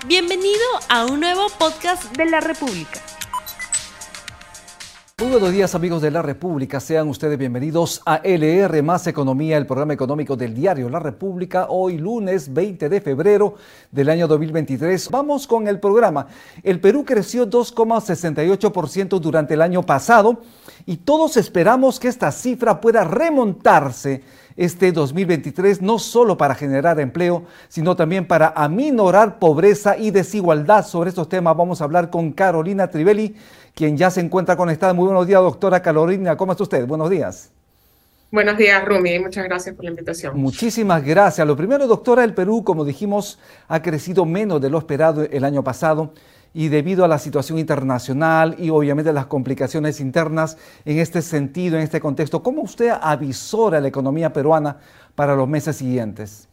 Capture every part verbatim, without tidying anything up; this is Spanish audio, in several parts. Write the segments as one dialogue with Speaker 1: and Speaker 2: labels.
Speaker 1: Bienvenido a un nuevo podcast de La República.
Speaker 2: Muy buenos días, amigos de La República, sean ustedes bienvenidos a L R más Economía, el programa económico del diario La República, hoy lunes veinte de febrero del año dos mil veintitrés. Vamos con el programa. El Perú creció dos coma sesenta y ocho por ciento durante el año pasado y todos esperamos que esta cifra pueda remontarse este dos mil veintitrés, no solo para generar empleo, sino también para aminorar pobreza y desigualdad. Sobre estos temas vamos a hablar con Carolina Trivelli, quien ya se encuentra conectada. Muy buenos días, doctora Carolina. ¿Cómo está usted? Buenos días.
Speaker 3: Buenos días, Rumi. Muchas gracias por la invitación.
Speaker 2: Muchísimas gracias. Lo primero, doctora, el Perú, como dijimos, ha crecido menos de lo esperado el año pasado y debido a la situación internacional y obviamente las complicaciones internas en este sentido, en este contexto, ¿cómo usted avisora la economía peruana para los meses siguientes?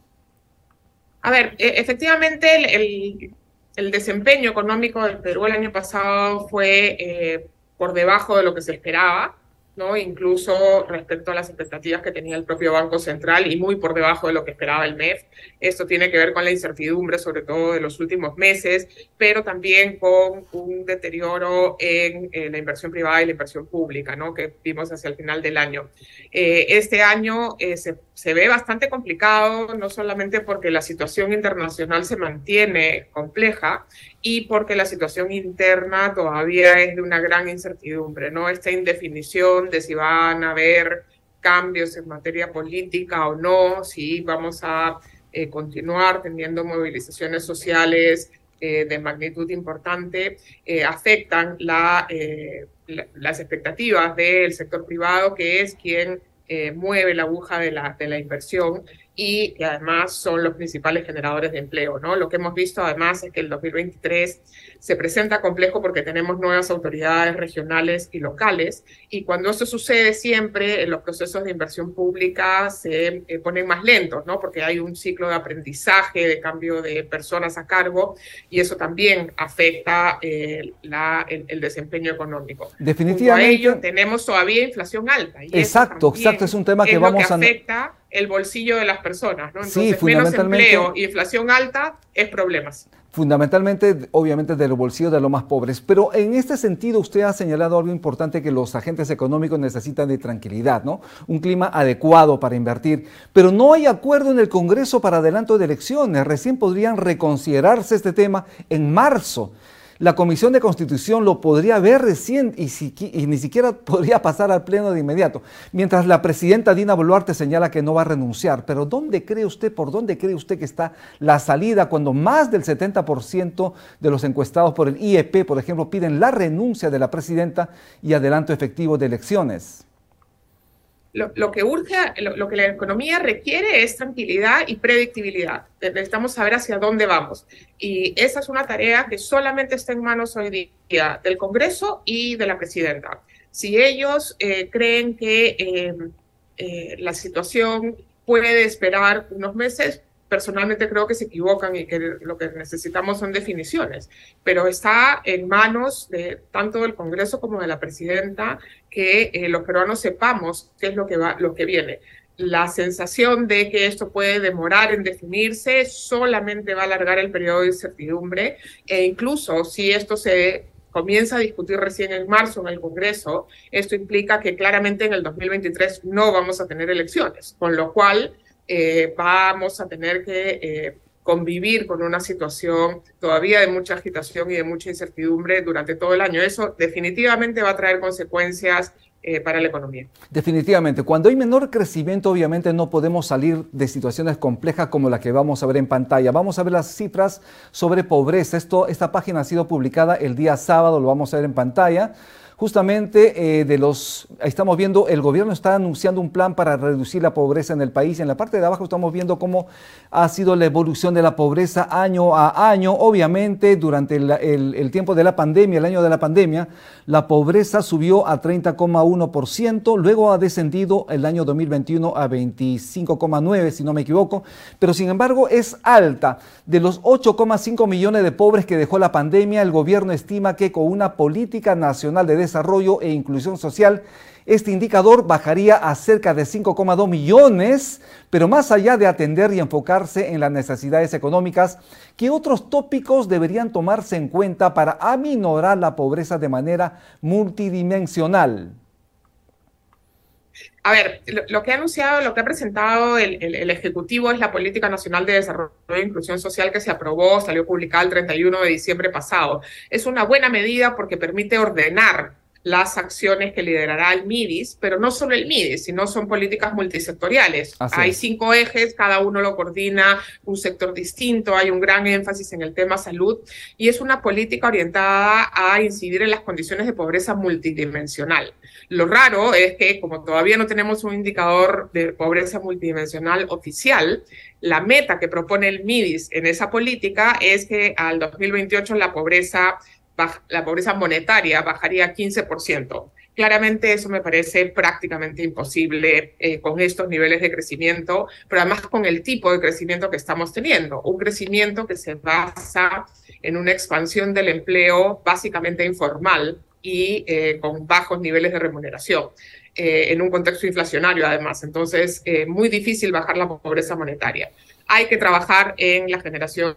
Speaker 3: A ver, efectivamente el, el, el desempeño económico del Perú el año pasado fue eh, por debajo de lo que se esperaba, ¿no? Incluso respecto a las expectativas que tenía el propio Banco Central y muy por debajo de lo que esperaba el M E F. Esto tiene que ver con la incertidumbre, sobre todo de los últimos meses, pero también con un deterioro en, en la inversión privada y la inversión pública, ¿no? Que vimos hacia el final del año. Eh, este año eh, se, se ve bastante complicado, no solamente porque la situación internacional se mantiene compleja, y porque la situación interna todavía es de una gran incertidumbre, ¿no? Esta indefinición de si van a haber cambios en materia política o no, si vamos a eh, continuar teniendo movilizaciones sociales eh, de magnitud importante, eh, afectan la, eh, la, las expectativas del sector privado, que es quien eh, mueve la aguja de la, de la inversión, y que además son los principales generadores de empleo, ¿no? Lo que hemos visto además es que el dos mil veintitrés se presenta complejo porque tenemos nuevas autoridades regionales y locales, y cuando eso sucede siempre los procesos de inversión pública se eh, ponen más lentos, ¿no? Porque hay un ciclo de aprendizaje, de cambio de personas a cargo, y eso también afecta eh, la, el, el desempeño económico.
Speaker 2: Definitivamente.
Speaker 3: Junto a ello, tenemos todavía inflación alta. Y
Speaker 2: exacto, exacto, es un tema que
Speaker 3: es
Speaker 2: vamos
Speaker 3: lo que
Speaker 2: a...
Speaker 3: afecta el bolsillo de las personas, ¿no? Entonces,
Speaker 2: sí, fundamentalmente,
Speaker 3: menos empleo y inflación alta es problemas.
Speaker 2: Fundamentalmente, obviamente, de los bolsillos de los más pobres. Pero en este sentido, usted ha señalado algo importante, que los agentes económicos necesitan de tranquilidad, ¿no? Un clima adecuado para invertir. Pero no hay acuerdo en el Congreso para adelanto de elecciones. Recién podrían reconsiderarse este tema en marzo. La Comisión de Constitución lo podría ver recién y, si, y ni siquiera podría pasar al Pleno de inmediato. Mientras la presidenta Dina Boluarte señala que no va a renunciar. Pero ¿dónde cree usted, por dónde cree usted que está la salida cuando más del setenta por ciento de los encuestados por el I E P, por ejemplo, piden la renuncia de la presidenta y adelanto efectivo de elecciones?
Speaker 3: Lo, lo que urge, lo, lo que la economía requiere es tranquilidad y predictibilidad. Necesitamos saber hacia dónde vamos. Y esa es una tarea que solamente está en manos hoy día del Congreso y de la presidenta. Si ellos eh, creen que eh, eh, la situación puede esperar unos meses, personalmente creo que se equivocan y que lo que necesitamos son definiciones, pero está en manos de tanto del Congreso como de la presidenta que eh, los peruanos sepamos qué es lo que va, lo que viene. La sensación de que esto puede demorar en definirse solamente va a alargar el periodo de incertidumbre, e incluso si esto se comienza a discutir recién en marzo en el Congreso, esto implica que claramente en el dos mil veintitrés no vamos a tener elecciones, con lo cual Eh, vamos a tener que eh, convivir con una situación todavía de mucha agitación y de mucha incertidumbre durante todo el año. Eso definitivamente va a traer consecuencias eh, para la economía.
Speaker 2: Definitivamente. Cuando hay menor crecimiento, obviamente no podemos salir de situaciones complejas como la que vamos a ver en pantalla. Vamos a ver las cifras sobre pobreza. Esto, esta página ha sido publicada el día sábado, lo vamos a ver en pantalla. Justamente eh, de los, estamos viendo, el gobierno está anunciando un plan para reducir la pobreza en el país. En la parte de abajo estamos viendo cómo ha sido la evolución de la pobreza año a año. Obviamente, durante el, el, el tiempo de la pandemia, el año de la pandemia, la pobreza subió a treinta coma uno por ciento, luego ha descendido el año dos mil veintiuno a veinticinco coma nueve por ciento, si no me equivoco, pero sin embargo es alta. De los ocho coma cinco millones de pobres que dejó la pandemia, el gobierno estima que con una política nacional de desarrollo Desarrollo e Inclusión Social. Este indicador bajaría a cerca de cinco coma dos millones, pero más allá de atender y enfocarse en las necesidades económicas, ¿qué otros tópicos deberían tomarse en cuenta para aminorar la pobreza de manera multidimensional?
Speaker 3: A ver, lo, lo que ha anunciado, lo que ha presentado el, el, el Ejecutivo es la Política Nacional de Desarrollo e Inclusión Social que se aprobó, salió publicada el treinta y uno de diciembre pasado. Es una buena medida porque permite ordenar las acciones que liderará el MIDIS, pero no solo el MIDIS, sino son políticas multisectoriales. Así hay es. cinco ejes, cada uno lo coordina un sector distinto, hay un gran énfasis en el tema salud, y es una política orientada a incidir en las condiciones de pobreza multidimensional. Lo raro es que, como todavía no tenemos un indicador de pobreza multidimensional oficial, la meta que propone el MIDIS en esa política es que al dos mil veintiocho la pobreza la pobreza monetaria bajaría quince por ciento. Claramente eso me parece prácticamente imposible eh, con estos niveles de crecimiento, pero además con el tipo de crecimiento que estamos teniendo, un crecimiento que se basa en una expansión del empleo básicamente informal y eh, con bajos niveles de remuneración, eh, en un contexto inflacionario además. Entonces, eh, muy difícil bajar la pobreza monetaria. Hay que trabajar en la generación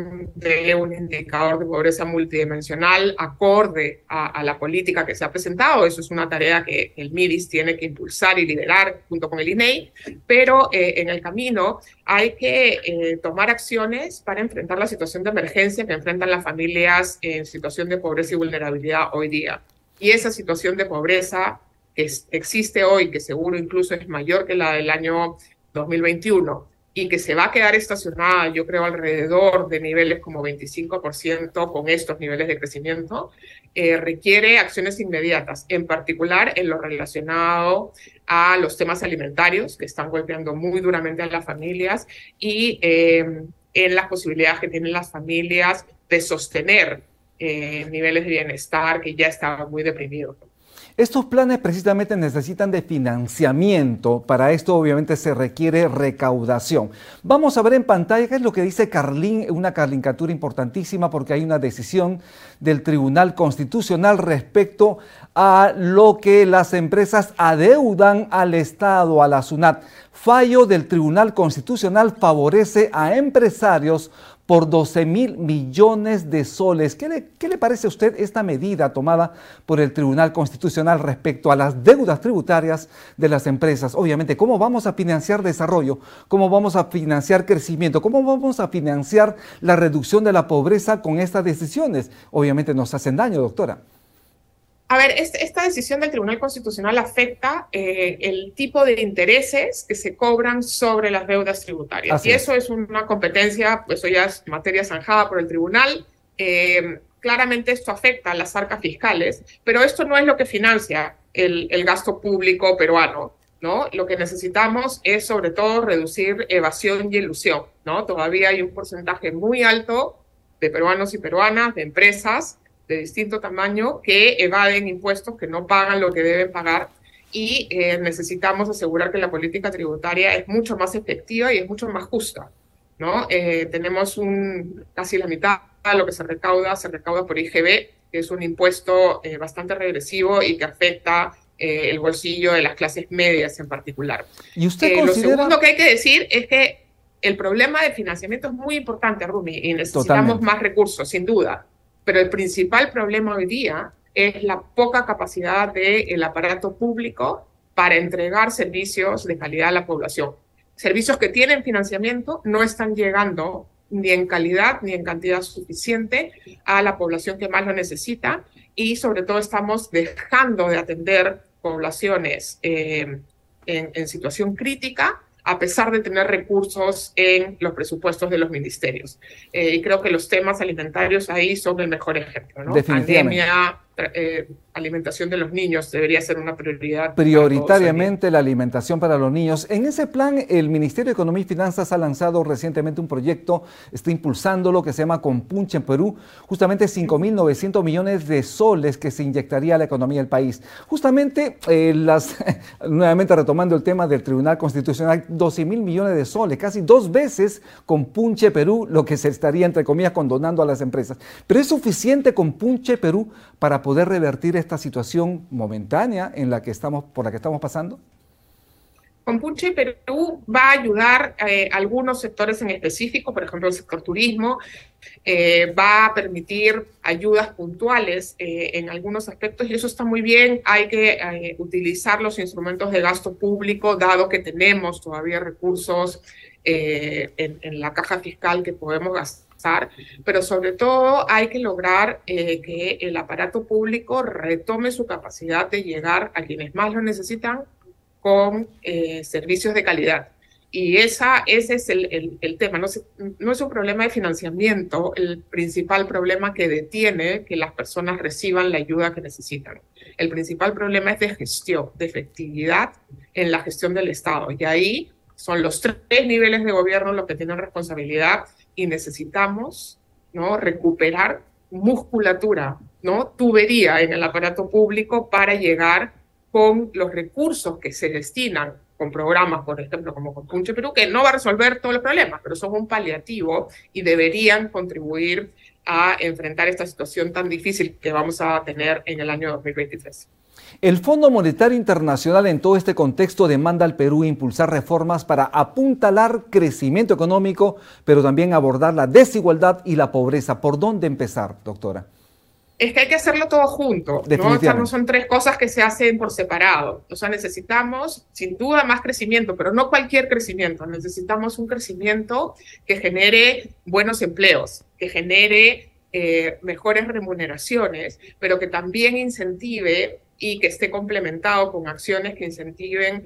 Speaker 3: de un indicador de pobreza multidimensional acorde a, a la política que se ha presentado. Eso es una tarea que el MIDIS tiene que impulsar y liderar junto con el I N E I, pero eh, en el camino hay que eh, tomar acciones para enfrentar la situación de emergencia que enfrentan las familias en situación de pobreza y vulnerabilidad hoy día. Y esa situación de pobreza que es, existe hoy, que seguro incluso es mayor que la del año dos mil veintiuno, y que se va a quedar estacionada, yo creo, alrededor de niveles como veinticinco por ciento con estos niveles de crecimiento, eh, requiere acciones inmediatas, en particular en lo relacionado a los temas alimentarios, que están golpeando muy duramente a las familias, y eh, en las posibilidades que tienen las familias de sostener eh, niveles de bienestar que ya estaban muy deprimidos.
Speaker 2: Estos planes precisamente necesitan de financiamiento. Para esto obviamente se requiere recaudación. Vamos a ver en pantalla qué es lo que dice Carlín, una caricatura importantísima porque hay una decisión del Tribunal Constitucional respecto a lo que las empresas adeudan al Estado, a la SUNAT. Fallo del Tribunal Constitucional favorece a empresarios por doce mil millones de soles. ¿Qué le, ¿Qué le parece a usted esta medida tomada por el Tribunal Constitucional respecto a las deudas tributarias de las empresas? Obviamente, ¿cómo vamos a financiar desarrollo? ¿Cómo vamos a financiar crecimiento? ¿Cómo vamos a financiar la reducción de la pobreza con estas decisiones? Obviamente nos hacen daño, doctora.
Speaker 3: A ver, esta decisión del Tribunal Constitucional afecta eh, el tipo de intereses que se cobran sobre las deudas tributarias. Así y eso es. es una competencia, pues eso ya es materia zanjada por el Tribunal. Eh, claramente esto afecta a las arcas fiscales, pero esto no es lo que financia el, el gasto público peruano, ¿no? Lo que necesitamos es sobre todo reducir evasión y elusión, ¿no? Todavía hay un porcentaje muy alto de peruanos y peruanas, de empresas, de distinto tamaño que evaden impuestos, que no pagan lo que deben pagar y eh, necesitamos asegurar que la política tributaria es mucho más efectiva y es mucho más justa, ¿no? Eh, tenemos un, casi la mitad de lo que se recauda, se recauda por I G B, que es un impuesto eh, bastante regresivo y que afecta eh, el bolsillo de las clases medias en particular.
Speaker 2: ¿Y usted
Speaker 3: eh,
Speaker 2: considera...
Speaker 3: Lo segundo que hay que decir es que el problema de financiamiento es muy importante, Rumi, y necesitamos Totalmente. más recursos, sin duda. Pero el principal problema hoy día es la poca capacidad del aparato público para entregar servicios de calidad a la población. Servicios que tienen financiamiento no están llegando ni en calidad ni en cantidad suficiente a la población que más lo necesita y sobre todo estamos dejando de atender poblaciones eh, en, en situación crítica a pesar de tener recursos en los presupuestos de los ministerios. Eh, y creo que los temas alimentarios ahí son el mejor ejemplo, ¿no?
Speaker 2: Definitivamente.
Speaker 3: Anemia, eh, alimentación de los niños debería ser una prioridad.
Speaker 2: Prioritariamente la alimentación para los niños. En ese plan, el Ministerio de Economía y Finanzas ha lanzado recientemente un proyecto, está impulsándolo, que se llama Compunche en Perú, justamente cinco mil novecientos millones de soles que se inyectaría a la economía del país. Justamente, eh, las, nuevamente retomando el tema del Tribunal Constitucional, doce mil millones de soles, casi dos veces Compunche Perú, lo que se estaría, entre comillas, condonando a las empresas. Pero ¿es suficiente Compunche Perú para para poder revertir esta situación momentánea en la que estamos, por la que estamos pasando?
Speaker 3: Compunche Perú va a ayudar a eh, algunos sectores en específico, por ejemplo el sector turismo, eh, va a permitir ayudas puntuales eh, en algunos aspectos y eso está muy bien. Hay que eh, utilizar los instrumentos de gasto público, dado que tenemos todavía recursos eh, en, en la caja fiscal que podemos gastar, pero sobre todo hay que lograr eh, que el aparato público retome su capacidad de llegar a quienes más lo necesitan con eh, servicios de calidad. Y esa, ese es el, el, el tema. No, se, no es un problema de financiamiento el principal problema que detiene que las personas reciban la ayuda que necesitan. El principal problema es de gestión, de efectividad en la gestión del Estado. Y ahí son los tres niveles de gobierno los que tienen responsabilidad y necesitamos, ¿no?, recuperar musculatura, ¿no?, tubería en el aparato público para llegar con los recursos que se destinan con programas, por ejemplo, como Compunche Perú, que no va a resolver todos los problemas, pero son un paliativo y deberían contribuir a enfrentar esta situación tan difícil que vamos a tener en el año dos mil veintitrés.
Speaker 2: El Fondo Monetario Internacional en todo este contexto demanda al Perú impulsar reformas para apuntalar crecimiento económico, pero también abordar la desigualdad y la pobreza. ¿Por dónde empezar, doctora?
Speaker 3: Es que hay que hacerlo todo junto, ¿no? O sea, no son tres cosas que se hacen por separado. O sea, necesitamos, sin duda, más crecimiento, pero no cualquier crecimiento. Necesitamos un crecimiento que genere buenos empleos, que genere eh, mejores remuneraciones, pero que también incentive y que esté complementado con acciones que incentiven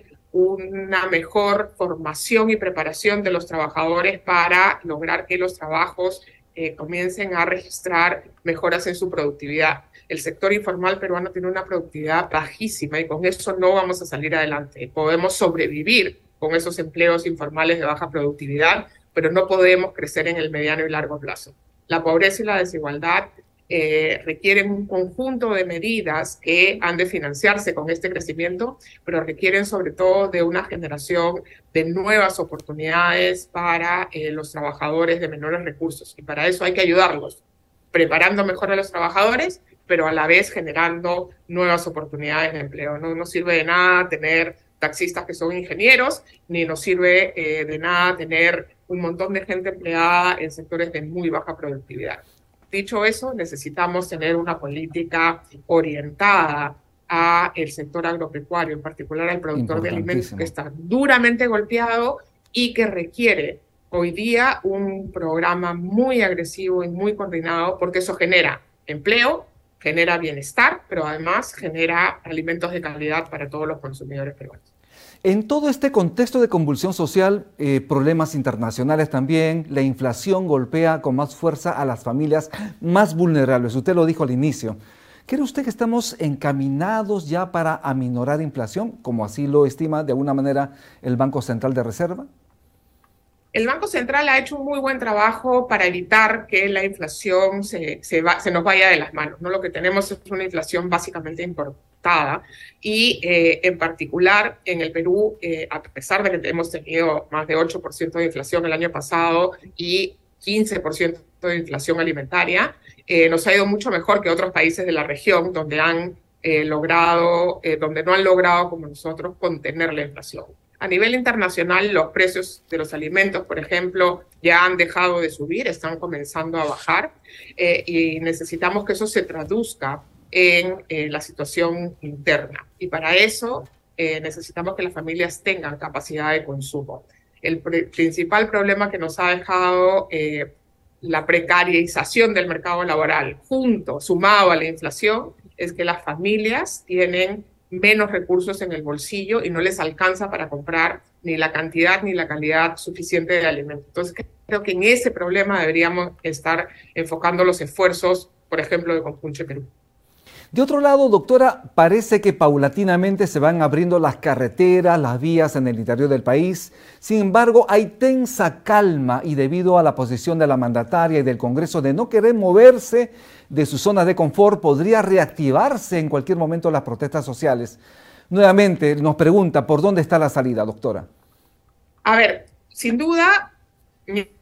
Speaker 3: una mejor formación y preparación de los trabajadores para lograr que los trabajos Eh, comiencen a registrar mejoras en su productividad. El sector informal peruano tiene una productividad bajísima y con eso no vamos a salir adelante. Podemos sobrevivir con esos empleos informales de baja productividad, pero no podemos crecer en el mediano y largo plazo. La pobreza y la desigualdad eh, requieren un conjunto de medidas que han de financiarse con este crecimiento, pero requieren sobre todo de una generación de nuevas oportunidades para eh, los trabajadores de menores recursos. Y para eso hay que ayudarlos, preparando mejor a los trabajadores, pero a la vez generando nuevas oportunidades de empleo. No nos sirve de nada tener taxistas que son ingenieros, ni nos sirve eh, de nada tener un montón de gente empleada en sectores de muy baja productividad. Dicho eso, necesitamos tener una política orientada a el sector agropecuario, en particular al productor de alimentos, que está duramente golpeado y que requiere hoy día un programa muy agresivo y muy coordinado, porque eso genera empleo, genera bienestar, pero además genera alimentos de calidad para todos los consumidores peruanos.
Speaker 2: En todo este contexto de convulsión social, eh, problemas internacionales también, la inflación golpea con más fuerza a las familias más vulnerables. Usted lo dijo al inicio. ¿Cree usted que estamos encaminados ya para aminorar inflación, como así lo estima de alguna manera el Banco Central de Reserva?
Speaker 3: El Banco Central ha hecho un muy buen trabajo para evitar que la inflación se, se, va, se nos vaya de las manos, ¿no? Lo que tenemos es una inflación básicamente importada y eh, en particular en el Perú, eh, a pesar de que hemos tenido más de ocho por ciento de inflación el año pasado y quince por ciento de inflación alimentaria, eh, nos ha ido mucho mejor que otros países de la región donde, han, eh, logrado, eh, donde no han logrado como nosotros contener la inflación. A nivel internacional, los precios de los alimentos, por ejemplo, ya han dejado de subir, están comenzando a bajar eh, y necesitamos que eso se traduzca en eh, la situación interna. Y para eso eh, necesitamos que las familias tengan capacidad de consumo. El principal problema que nos ha dejado eh, la precarización del mercado laboral, junto, sumado a la inflación, es que las familias tienen menos recursos en el bolsillo y no les alcanza para comprar ni la cantidad ni la calidad suficiente de alimentos. Entonces, creo que en ese problema deberíamos estar enfocando los esfuerzos, por ejemplo, de Compunche Perú.
Speaker 2: De otro lado, doctora, parece que paulatinamente se van abriendo las carreteras, las vías en el interior del país. Sin embargo, hay tensa calma y debido a la posición de la mandataria y del Congreso de no querer moverse de sus zonas de confort, podría reactivarse en cualquier momento las protestas sociales. Nuevamente nos pregunta, ¿por dónde está la salida, doctora?
Speaker 3: A ver, sin duda,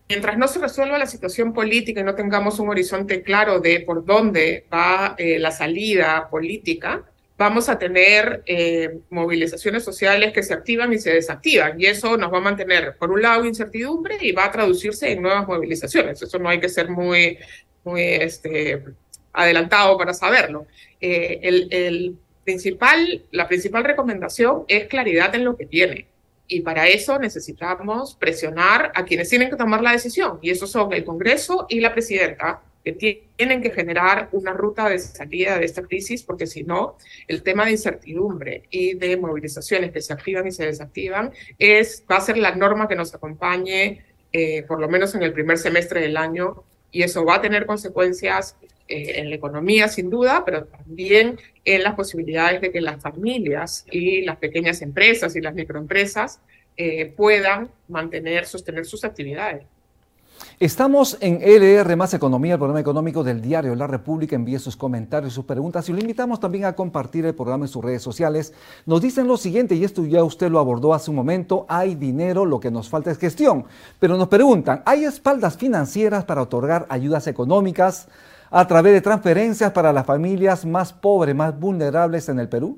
Speaker 3: mientras no se resuelva la situación política y no tengamos un horizonte claro de por dónde va eh, la salida política, vamos a tener eh, movilizaciones sociales que se activan y se desactivan, y eso nos va a mantener, por un lado, incertidumbre y va a traducirse en nuevas movilizaciones. Eso no hay que ser muy, muy este, adelantado para saberlo. Eh, el, el principal, la principal recomendación es claridad en lo que viene. Y para eso necesitamos presionar a quienes tienen que tomar la decisión, y esos son el Congreso y la Presidenta, que tienen que generar una ruta de salida de esta crisis, porque si no, el tema de incertidumbre y de movilizaciones que se activan y se desactivan es, va a ser la norma que nos acompañe eh, por lo menos en el primer semestre del año, y eso va a tener consecuencias eh, en la economía sin duda, pero también en las posibilidades de que las familias y las pequeñas empresas y las microempresas eh, puedan mantener, sostener sus actividades.
Speaker 2: Estamos en L R más Economía, el programa económico del diario La República. Envíe sus comentarios, sus preguntas y lo invitamos también a compartir el programa en sus redes sociales. Nos dicen lo siguiente, y esto ya usted lo abordó hace un momento: hay dinero, lo que nos falta es gestión. Pero nos preguntan, ¿hay espaldas financieras para otorgar ayudas económicas a través de transferencias para las familias más pobres, más vulnerables en el Perú?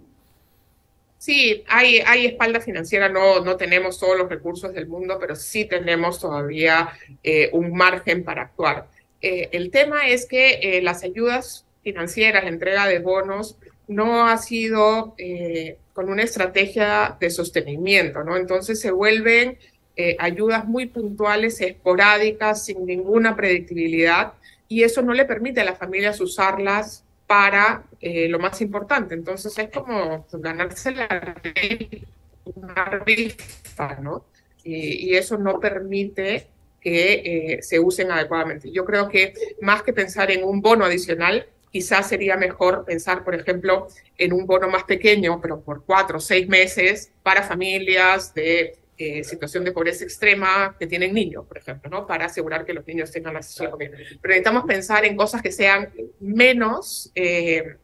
Speaker 3: Sí, hay, hay espalda financiera, no, no tenemos todos los recursos del mundo, pero sí tenemos todavía eh, un margen para actuar. Eh, el tema es que eh, las ayudas financieras, la entrega de bonos, no ha sido eh, con una estrategia de sostenimiento, ¿no? Entonces se vuelven eh, ayudas muy puntuales, esporádicas, sin ninguna predictibilidad, y eso no le permite a las familias usarlas para eh, lo más importante. Entonces es como ganarse la una rifa, ¿no? Y, y eso no permite que eh, se usen adecuadamente. Yo creo que más que pensar en un bono adicional, quizás sería mejor pensar, por ejemplo, en un bono más pequeño, pero por cuatro o seis meses, para familias de Eh, situación de pobreza extrema que tienen niños, por ejemplo, ¿no? Para asegurar que los niños tengan acceso a la comida. Pero necesitamos pensar en cosas que sean menos eh,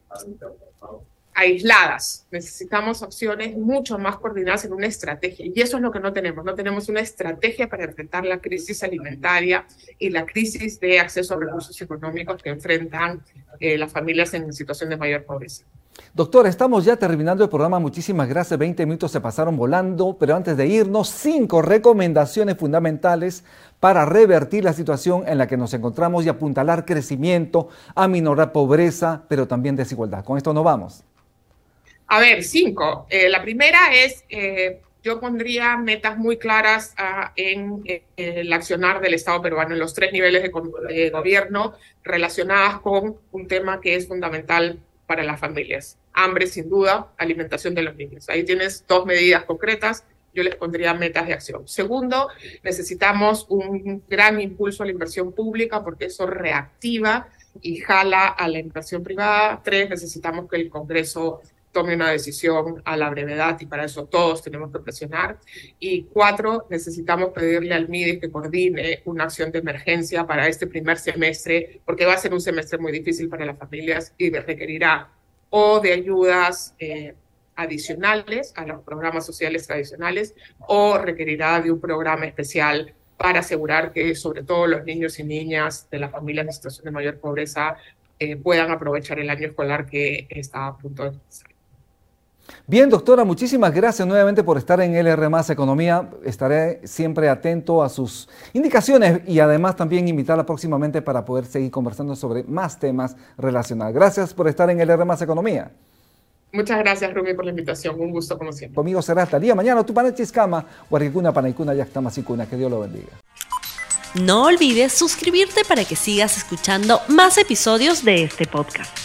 Speaker 3: aisladas. Necesitamos acciones mucho más coordinadas en una estrategia, y eso es lo que no tenemos. No tenemos una estrategia para enfrentar la crisis alimentaria y la crisis de acceso a recursos económicos que enfrentan eh, las familias en situación de mayor pobreza.
Speaker 2: Doctor, estamos ya terminando el programa. Muchísimas gracias. veinte minutos se pasaron volando, pero antes de irnos, cinco recomendaciones fundamentales para revertir la situación en la que nos encontramos y apuntalar crecimiento, aminorar pobreza, pero también desigualdad. Con esto nos vamos.
Speaker 3: A ver, cinco. Eh, la primera es, eh, yo pondría metas muy claras uh, en eh, el accionar del Estado peruano en los tres niveles de, de gobierno relacionadas con un tema que es fundamental para las familias. Hambre, sin duda, alimentación de los niños. Ahí tienes dos medidas concretas. Yo les pondría metas de acción. Segundo, necesitamos un gran impulso a la inversión pública, porque eso reactiva y jala a la inversión privada. Tres, necesitamos que el Congreso tome una decisión a la brevedad, y para eso todos tenemos que presionar. Y cuatro, necesitamos pedirle al M I D E que coordine una acción de emergencia para este primer semestre, porque va a ser un semestre muy difícil para las familias y requerirá o de ayudas eh, adicionales a los programas sociales tradicionales, o requerirá de un programa especial para asegurar que sobre todo los niños y niñas de las familias en situación de mayor pobreza eh, puedan aprovechar el año escolar que está a punto de empezar.
Speaker 2: Bien, doctora, muchísimas gracias nuevamente por estar en L R más Economía. Estaré siempre atento a sus indicaciones y además también invitarla próximamente para poder seguir conversando sobre más temas relacionados. Gracias por estar en L R más Economía.
Speaker 3: Muchas gracias, Rumi, por la invitación. Un gusto, como siempre.
Speaker 2: Conmigo será hasta el día mañana. Tu panechiscama, guaricuna, panaicuna, yactamasicuna. Que Dios lo bendiga.
Speaker 1: No olvides suscribirte para que sigas escuchando más episodios de este podcast.